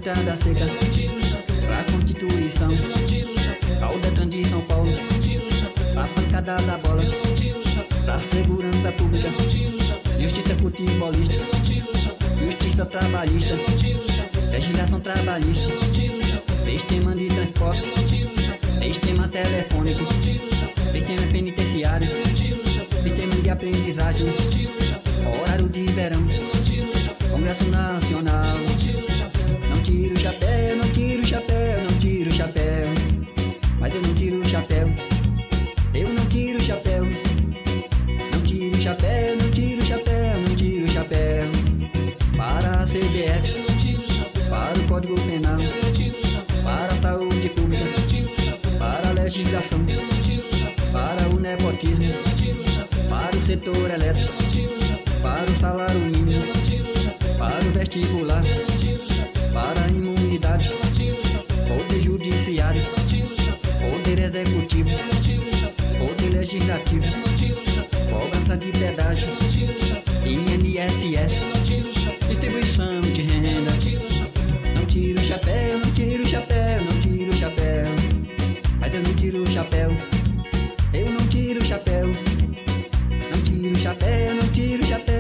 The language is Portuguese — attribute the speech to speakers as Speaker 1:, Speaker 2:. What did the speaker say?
Speaker 1: estrada seca, pra Constituição, ao Detran de São Paulo, pra pancada da bola, pra segurança pública, justiça futebolística, justiça trabalhista, legislação trabalhista, sistema de transporte, sistema telefônico, sistema penitenciário, sistema de aprendizagem, horário de verão, Congresso Nacional. Não tiro o chapéu, não tiro o chapéu, não tiro o chapéu, mas eu não tiro o chapéu, eu não tiro o chapéu, não tiro o chapéu, não tiro o chapéu, não tiro o chapéu, para a CBF, para o Código Penal, para a saúde pública, para a legislação, para o nepotismo, para o setor elétrico, para o salário mínimo, para o vestibular, para a imunidade, poder judiciário, poder executivo, poder legislativo, cobrança de pedágio, INSS, distribuição de renda. Não tiro o chapéu, não tiro o chapéu, não tiro o chapéu, mas eu não tiro o chapéu, eu não tiro o chapéu, não tiro o chapéu, não tiro o chapéu.